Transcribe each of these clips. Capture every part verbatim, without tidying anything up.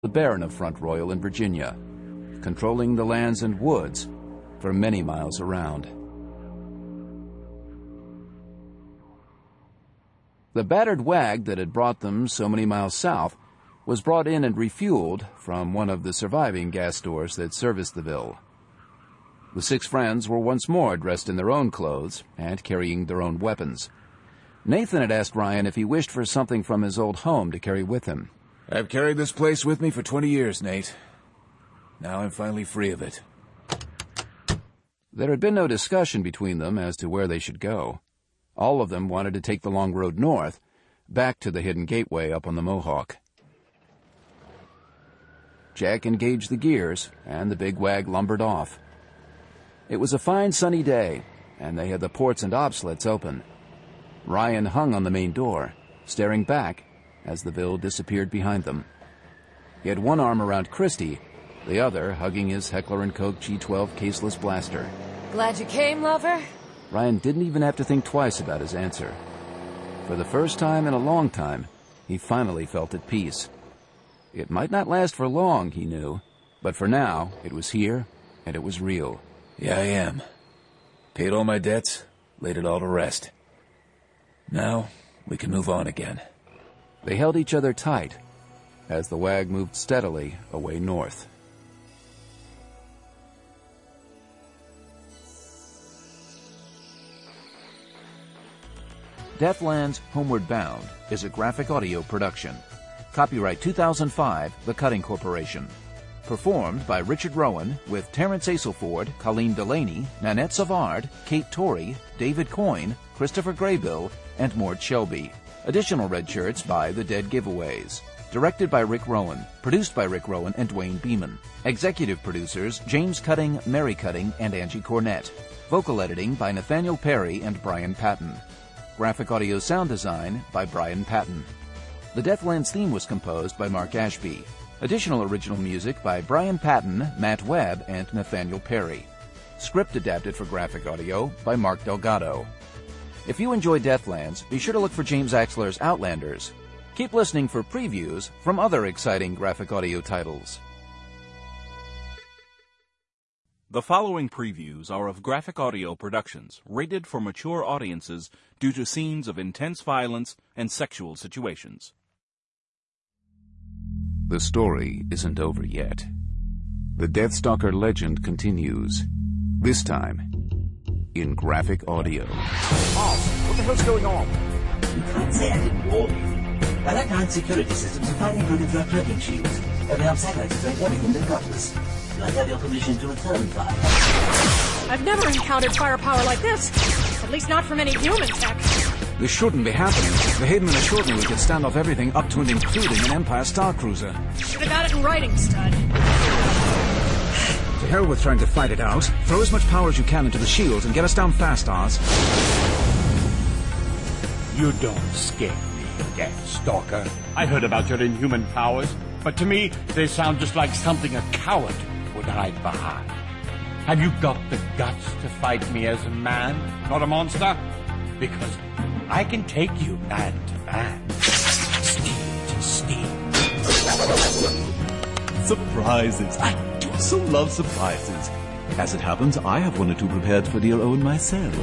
the Baron of Front Royal in Virginia, controlling the lands and woods for many miles around. The battered wag that had brought them so many miles south was brought in and refueled from one of the surviving gas stores that serviced the ville. The six friends were once more dressed in their own clothes and carrying their own weapons. Nathan had asked Ryan if he wished for something from his old home to carry with him. I've carried this place with me for twenty years, Nate. Now I'm finally free of it. There had been no discussion between them as to where they should go. All of them wanted to take the long road north, back to the hidden gateway up on the Mohawk. Jack engaged the gears, and the big wag lumbered off. It was a fine sunny day, and they had the ports and obslets open. Ryan hung on the main door, staring back as the ville disappeared behind them. He had one arm around Christy, the other hugging his Heckler and Koch G twelve caseless blaster. Glad you came, lover? Ryan didn't even have to think twice about his answer. For the first time in a long time, he finally felt at peace. It might not last for long, he knew, but for now, it was here, and it was real. Yeah, I am. Paid all my debts, laid it all to rest. Now, we can move on again. They held each other tight as the wag moved steadily away north. Deathlands Homeward Bound is a graphic audio production. Copyright two thousand five, The Cutting Corporation. Performed by Richard Rowan with Terrence Aselford, Colleen Delaney, Nanette Savard, Kate Torrey, David Coyne, Christopher Graybill, and Mort Shelby. Additional red shirts by The Dead Giveaways. Directed by Rick Rowan. Produced by Rick Rowan and Dwayne Beeman. Executive producers James Cutting, Mary Cutting, and Angie Cornett. Vocal editing by Nathaniel Perry and Brian Patton. Graphic audio sound design by Brian Patton. The Deathlands theme was composed by Mark Ashby. Additional original music by Brian Patton, Matt Webb, and Nathaniel Perry. Script adapted for graphic audio by Mark Delgado. If you enjoy Deathlands, be sure to look for James Axler's Outlanders. Keep listening for previews from other exciting graphic audio titles. The following previews are of graphic audio productions rated for mature audiences due to scenes of intense violence and sexual situations. The story isn't over yet. The Deathstalker legend continues. This time, in graphic audio. Oh, what the hell's going on? You can't say I didn't warn you. Valentine's security systems are finally going to drop tracking shields. Every armed satellite is doing everything they've got us. Do I have your permission to return fire? I've never encountered firepower like this. At least not from any human tech. This shouldn't be happening. The Hademan assured me we could stand off everything up to and including an Empire Star Cruiser. Should have got it in writing, stud. To hell with trying to fight it out. Throw as much power as you can into the shields and get us down fast, Oz. You don't scare me, Deathstalker. I heard about your inhuman powers, but to me, they sound just like something a coward would hide behind. Have you got the guts to fight me as a man, not a monster? Because I can take you man to man, steel to steel. Surprises. I do so love surprises. As it happens, I have one or two prepared for dear Owen myself.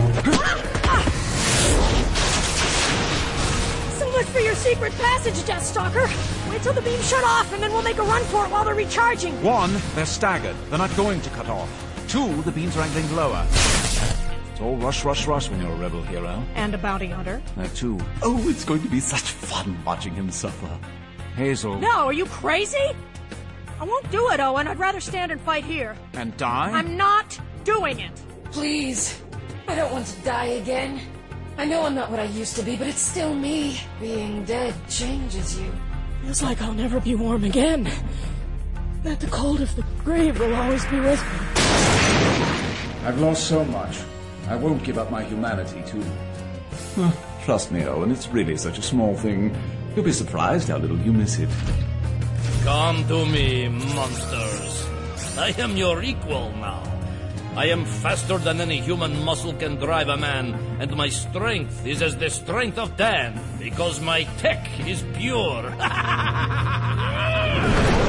So much for your secret passage, Deathstalker. Wait till the beams shut off, and then we'll make a run for it while they're recharging. One, they're staggered. They're not going to cut off. Two, the beams are angling lower. It's all rush, rush, rush when you're a rebel hero. And a bounty hunter. That too. Oh, it's going to be such fun watching him suffer. Hazel. No, are you crazy? I won't do it, Owen. I'd rather stand and fight here. And die? I'm not doing it. Please. I don't want to die again. I know I'm not what I used to be, but it's still me. Being dead changes you. Feels like I'll never be warm again. That the cold of the grave will always be with me. I've lost so much. I won't give up my humanity, too. Oh, trust me, Owen, it's really such a small thing. You'll be surprised how little you miss it. Come to me, monsters. I am your equal now. I am faster than any human muscle can drive a man, and my strength is as the strength of Dan, because my tech is pure.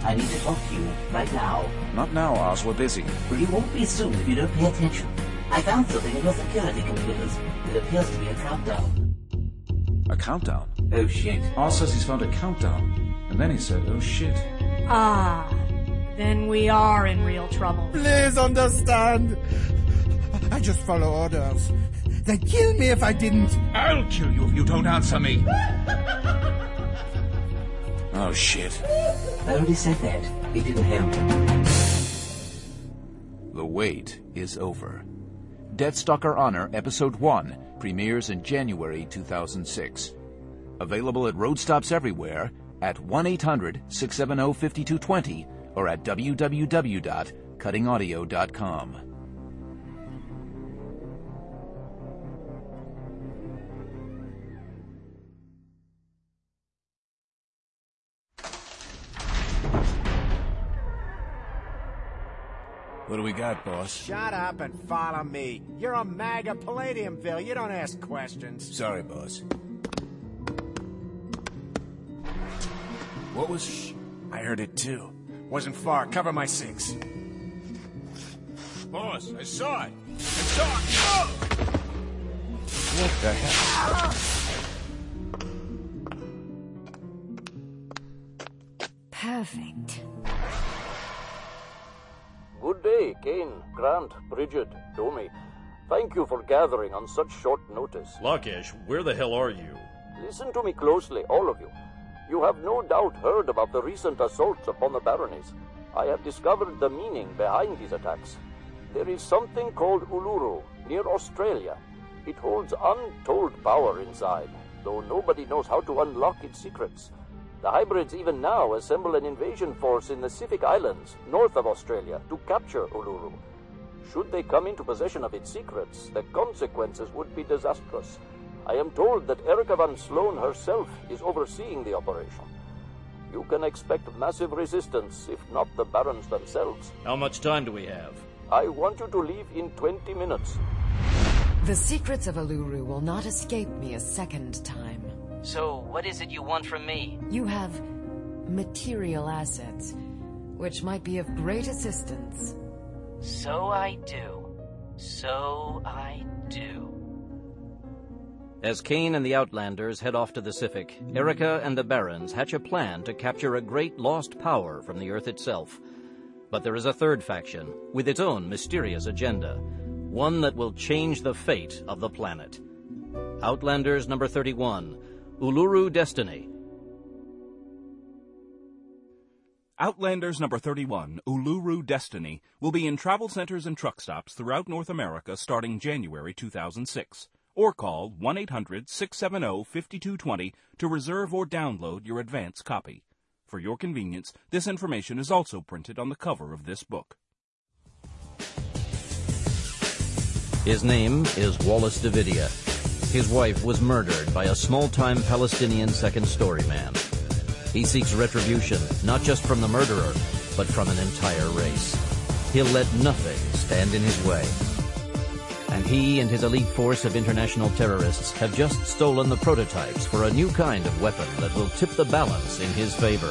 I need to talk to you right now. Not now, Oz. We're busy. Well, you won't be soon if you don't pay attention. I found something in your security computers. It appears to be a countdown. A countdown? Oh, shit. Oz says he's found a countdown. And then he said, oh, shit. Ah, then we are in real trouble. Please understand. I just follow orders. They'd kill me if I didn't. I'll kill you if you don't answer me. Oh, shit. I already said that. It didn't help. The wait is over. Deathstalker Honor Episode one premieres in January two thousand six. Available at road stops everywhere, at one eight hundred, six seven zero, five two two zero or at w w w dot cutting audio dot com. What do we got, boss? Shut up and follow me. You're a MAGA Palladiumville. You don't ask questions. Sorry, boss. What was... Shh. I heard it too. Wasn't far. Cover my six. Boss, I saw it. I saw it. Oh! What the hell? Perfect. Good day, Kane, Grant, Bridget, Domi. Thank you for gathering on such short notice. Lakesh, where the hell are you? Listen to me closely, all of you. You have no doubt heard about the recent assaults upon the baronies. I have discovered the meaning behind these attacks. There is something called Uluru, near Australia. It holds untold power inside, though nobody knows how to unlock its secrets. The hybrids even now assemble an invasion force in the Pacific Islands, north of Australia, to capture Uluru. Should they come into possession of its secrets, the consequences would be disastrous. I am told that Erica Van Sloan herself is overseeing the operation. You can expect massive resistance, if not the barons themselves. How much time do we have? I want you to leave in twenty minutes. The secrets of Uluru will not escape me a second time. So, what is it you want from me? You have material assets, which might be of great assistance. So I do. So I do. As Kane and the Outlanders head off to the Pacific, Erica and the Barons hatch a plan to capture a great lost power from the Earth itself. But there is a third faction, with its own mysterious agenda, one that will change the fate of the planet. Outlanders number thirty-one, Uluru Destiny. Outlanders number thirty-one, Uluru Destiny, will be in travel centers and truck stops throughout North America starting January two thousand six. Or call one eight hundred, six seven zero, five two two zero to reserve or download your advance copy. For your convenience, this information is also printed on the cover of this book. His name is Wallace Davidia. His wife was murdered by a small-time Palestinian second-story man. He seeks retribution, not just from the murderer, but from an entire race. He'll let nothing stand in his way. And he and his elite force of international terrorists have just stolen the prototypes for a new kind of weapon that will tip the balance in his favor.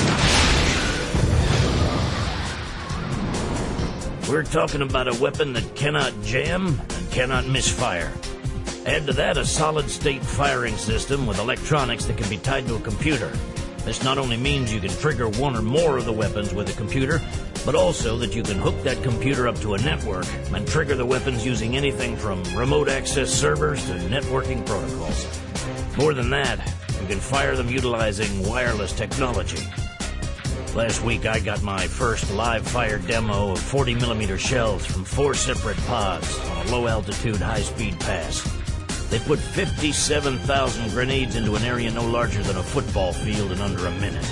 We're talking about a weapon that cannot jam and cannot misfire. Add to that a solid-state firing system with electronics that can be tied to a computer. This not only means you can trigger one or more of the weapons with a computer, but also that you can hook that computer up to a network and trigger the weapons using anything from remote access servers to networking protocols. More than that, you can fire them utilizing wireless technology. Last week I got my first live-fire demo of forty millimeter shells from four separate pods on a low-altitude, high-speed pass. They put fifty-seven thousand grenades into an area no larger than a football field in under a minute.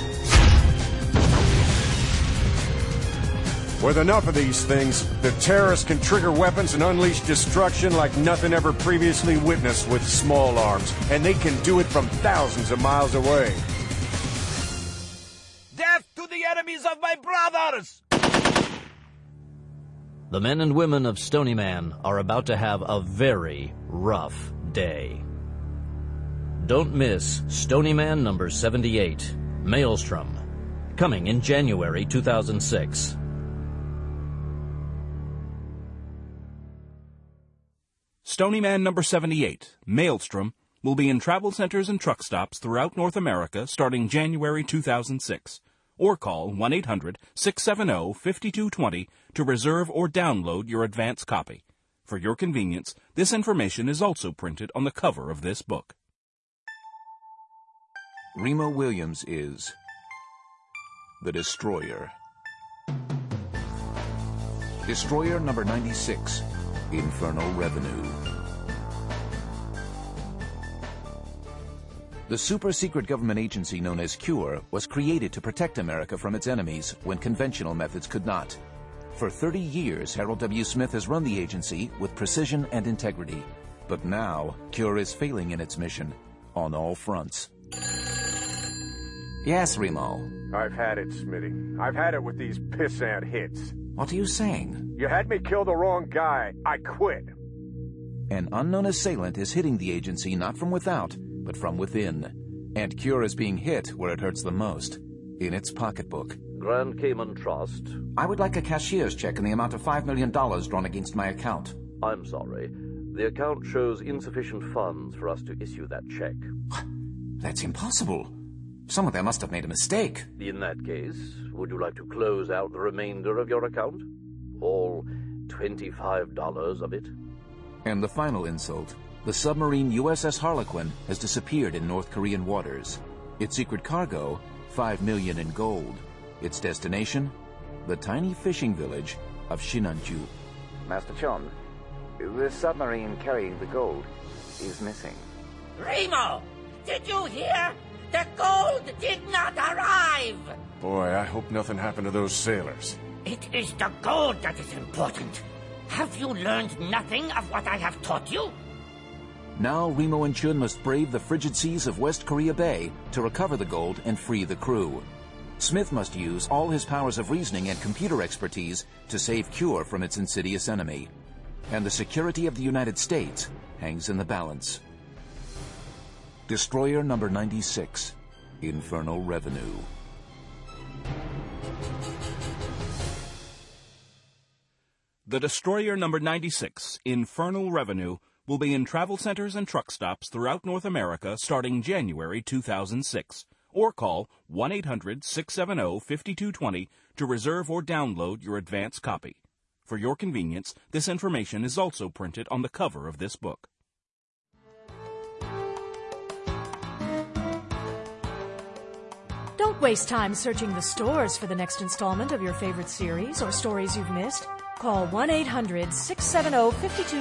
With enough of these things, the terrorists can trigger weapons and unleash destruction like nothing ever previously witnessed with small arms, and they can do it from thousands of miles away. Death to the enemies of my brothers! The men and women of Stony Man are about to have a very rough day. Don't miss Stony Man number seventy-eight, Maelstrom, Coming in January two thousand six. Stony Man number seventy-eight, Maelstrom, will be in travel centers and truck stops throughout North America starting January two thousand six. Or call one eight hundred, six seven zero, five two two zero to reserve or download your advance copy. For your convenience, this information is also printed on the cover of this book. Remo Williams is the Destroyer. Destroyer number ninety-six, Infernal Revenue. The super-secret government agency known as CURE was created to protect America from its enemies when conventional methods could not. For thirty years, Harold W. Smith has run the agency with precision and integrity. But now, CURE is failing in its mission on all fronts. Yes, Remo. I've had it, Smitty. I've had it with these pissant hits. What are you saying? You had me kill the wrong guy. I quit. An unknown assailant is hitting the agency not from without, but from within. And CURE is being hit where it hurts the most, in its pocketbook. Grand Cayman Trust. I would like a cashier's check in the amount of five million dollars drawn against my account. I'm sorry. The account shows insufficient funds for us to issue that check. That's impossible. Someone there must have made a mistake. In that case, would you like to close out the remainder of your account? All twenty-five dollars of it? And the final insult. The submarine U S S Harlequin has disappeared in North Korean waters. Its secret cargo, five million in gold. Its destination, the tiny fishing village of Shinanju. Master Chon, the submarine carrying the gold is missing. Remo! Did you hear? The gold did not arrive! Boy, I hope nothing happened to those sailors. It is the gold that is important. Have you learned nothing of what I have taught you? Now Remo and Chun must brave the frigid seas of West Korea Bay to recover the gold and free the crew. Smith must use all his powers of reasoning and computer expertise to save CURE from its insidious enemy. And the security of the United States hangs in the balance. Destroyer number ninety-six, Infernal Revenue. The Destroyer number ninety-six, Infernal Revenue, will be in travel centers and truck stops throughout North America starting January two thousand six. Or call one eight hundred, six seven zero, five two two zero to reserve or download your advance copy. For your convenience, this information is also printed on the cover of this book. Don't waste time searching the stores for the next installment of your favorite series or stories you've missed. Call one eight hundred, six seven zero, five two